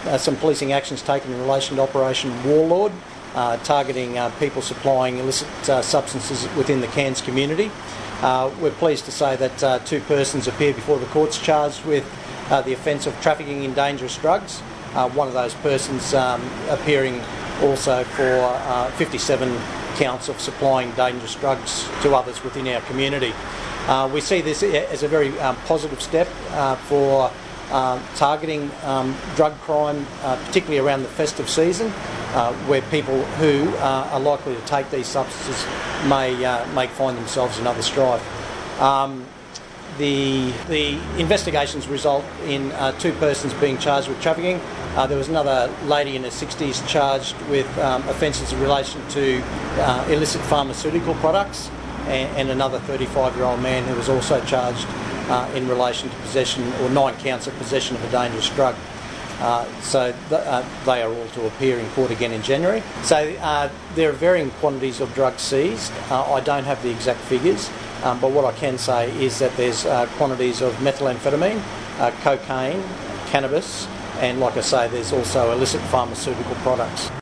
some policing actions taken in relation to Operation Warlord, targeting people supplying illicit substances within the Cairns community. We're pleased to say that 2 persons appeared before the courts charged with the offence of trafficking in dangerous drugs. One of those persons appearing also for 57 counts of supplying dangerous drugs to others within our community. We see this as a very positive step for targeting drug crime, particularly around the festive season, where people who are likely to take these substances may find themselves in other strife. The investigations result in 2 persons being charged with trafficking. There was another lady in her 60s charged with offences in relation to illicit pharmaceutical products, and another 35-year-old man who was also charged in relation to possession, or 9 counts of possession of a dangerous drug. They are all to appear in court again in January. So there are varying quantities of drugs seized. I don't have the exact figures, but what I can say is that there's quantities of methamphetamine, cocaine, cannabis, and like I say, there's also illicit pharmaceutical products.